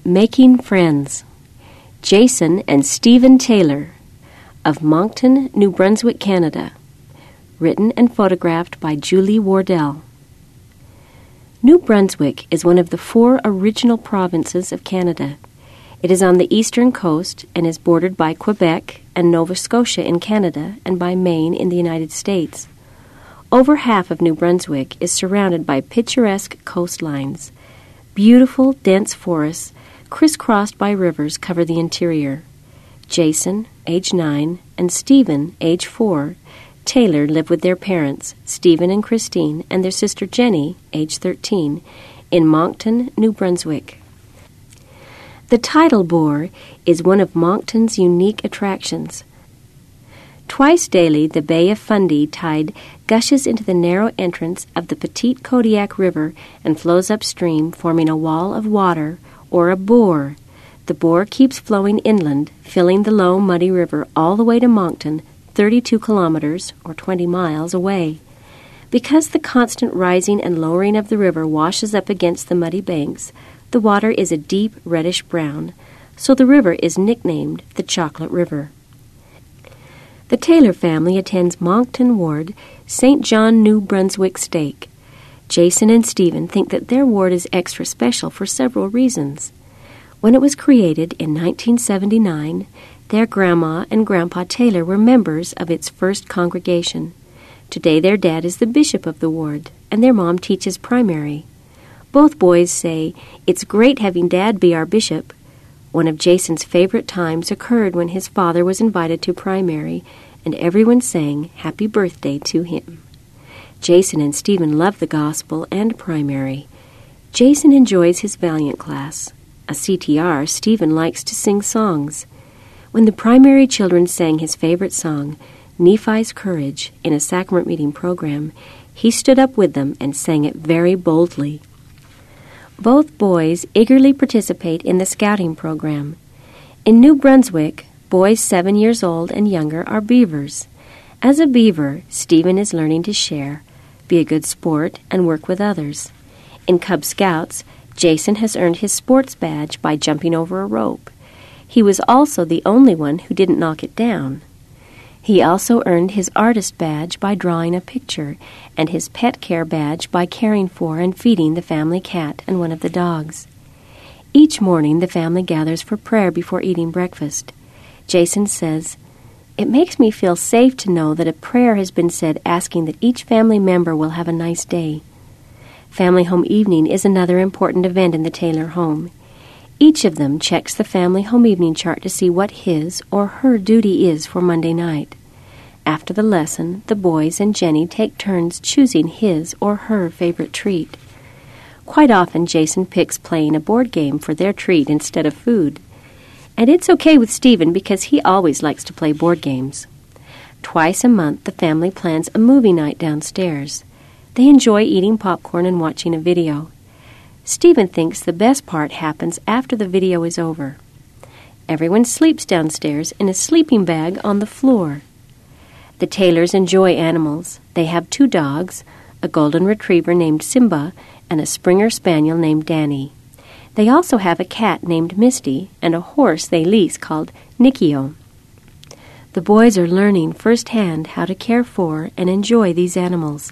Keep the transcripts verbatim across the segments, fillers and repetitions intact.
Making Friends. Jason and Stephen Taylor of Moncton, New Brunswick, Canada. Written and photographed by Julie Wardell. New Brunswick is one of the four original provinces of Canada. It is on the eastern coast and is bordered by Quebec and Nova Scotia in Canada and by Maine in the United States. Over half of New Brunswick is surrounded by picturesque coastlines. Beautiful, dense forests, crisscrossed by rivers, cover the interior. Jason, age nine, and Stephen, age four, Taylor live with their parents, Stephen and Christine, and their sister Jenny, age thirteen, in Moncton, New Brunswick. The tidal bore is one of Moncton's unique attractions. Twice daily, the Bay of Fundy tide gushes into the narrow entrance of the Petite Kodiak River and flows upstream, forming a wall of water, or a bore. The bore keeps flowing inland, filling the low, muddy river all the way to Moncton, thirty-two kilometers, or twenty miles, away. Because the constant rising and lowering of the river washes up against the muddy banks, the water is a deep reddish-brown, so the river is nicknamed the Chocolate River. The Taylor family attends Moncton Ward, Saint John, New Brunswick Stake. Jason and Stephen think that their ward is extra special for several reasons. When it was created in nineteen seventy-nine, their grandma and grandpa Taylor were members of its first congregation. Today their dad is the bishop of the ward, and their mom teaches primary. Both boys say, "It's great having Dad be our bishop." One of Jason's favorite times occurred when his father was invited to primary, and everyone sang happy birthday to him. Jason and Stephen love the gospel and primary. Jason enjoys his Valiant class. A C T R, Stephen likes to sing songs. When the primary children sang his favorite song, Nephi's Courage, in a sacrament meeting program, he stood up with them and sang it very boldly. Both boys eagerly participate in the scouting program. In New Brunswick, boys seven years old and younger are beavers. As a beaver, Stephen is learning to share, be a good sport, and work with others. In Cub Scouts, Jason has earned his sports badge by jumping over a rope. He was also the only one who didn't knock it down. He also earned his artist badge by drawing a picture, and his pet care badge by caring for and feeding the family cat and one of the dogs. Each morning the family gathers for prayer before eating breakfast. Jason says, "It makes me feel safe to know that a prayer has been said asking that each family member will have a nice day." Family home evening is another important event in the Taylor home. Each of them checks the family home evening chart to see what his or her duty is for Monday night. After the lesson, the boys and Jenny take turns choosing his or her favorite treat. Quite often, Jason picks playing a board game for their treat instead of food. And it's okay with Stephen because he always likes to play board games. Twice a month, the family plans a movie night downstairs. They enjoy eating popcorn and watching a video. Stephen thinks the best part happens after the video is over. Everyone sleeps downstairs in a sleeping bag on the floor. The Taylors enjoy animals. They have two dogs, a golden retriever named Simba and a Springer Spaniel named Danny. They also have a cat named Misty and a horse they lease called Nikio. The boys are learning firsthand how to care for and enjoy these animals.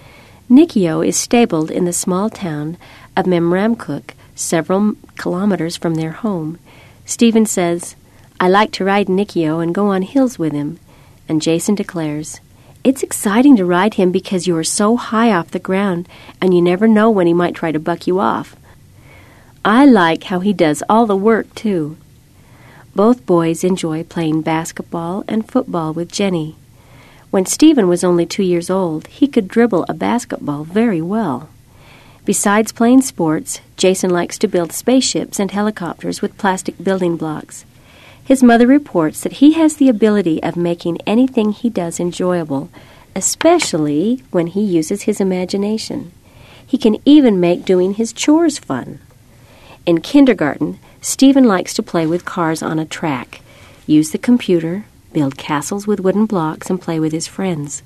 Nikio is stabled in the small town of Memramcook, several kilometers from their home. Stephen says, "I like to ride Nikio and go on hills with him." And Jason declares, "It's exciting to ride him because you are so high off the ground and you never know when he might try to buck you off." I like how he does all the work, too. Both boys enjoy playing basketball and football with Jenny. When Stephen was only two years old, he could dribble a basketball very well. Besides playing sports, Jason likes to build spaceships and helicopters with plastic building blocks. His mother reports that he has the ability of making anything he does enjoyable, especially when he uses his imagination. He can even make doing his chores fun. In kindergarten, Stephen likes to play with cars on a track, use the computer, build castles with wooden blocks, and play with his friends.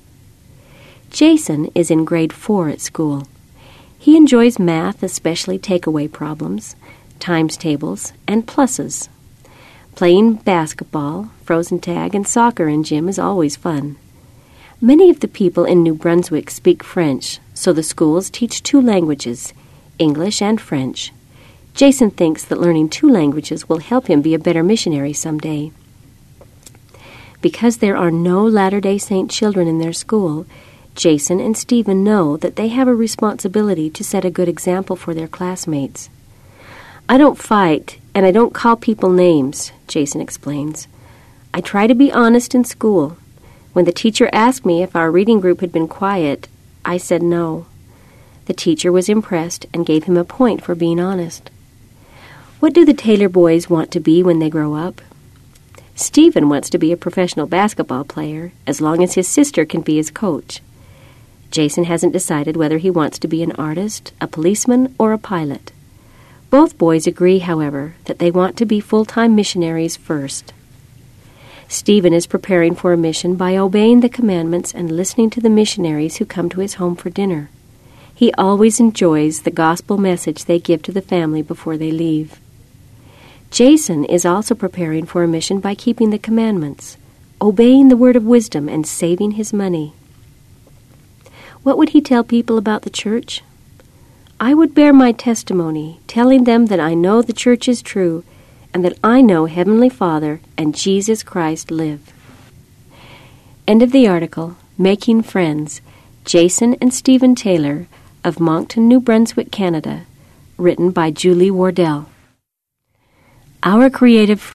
Jason is in grade four at school. He enjoys math, especially takeaway problems. times tables, and pluses. Playing basketball, frozen tag, and soccer in gym is always fun. Many of the people in New Brunswick speak French, so the schools teach two languages, English and French. Jason thinks that learning two languages will help him be a better missionary someday. Because there are no Latter-day Saint children in their school, Jason and Stephen know that they have a responsibility to set a good example for their classmates. I don't fight, and I don't call people names, Jason explains. I try to be honest in school. When the teacher asked me if our reading group had been quiet, I said no. The teacher was impressed and gave him a point for being honest. What do the Taylor boys want to be when they grow up? Stephen wants to be a professional basketball player, as long as his sister can be his coach. Jason hasn't decided whether he wants to be an artist, a policeman, or a pilot. Both boys agree, however, that they want to be full-time missionaries first. Stephen is preparing for a mission by obeying the commandments and listening to the missionaries who come to his home for dinner. He always enjoys the gospel message they give to the family before they leave. Jason is also preparing for a mission by keeping the commandments, obeying the word of wisdom, and saving his money. What would he tell people about the church? I would bear my testimony, telling them that I know the church is true and that I know Heavenly Father and Jesus Christ live. End of the article, Making Friends, Jason and Stephen Taylor of Moncton, New Brunswick, Canada, written by Julie Wardell. Our creative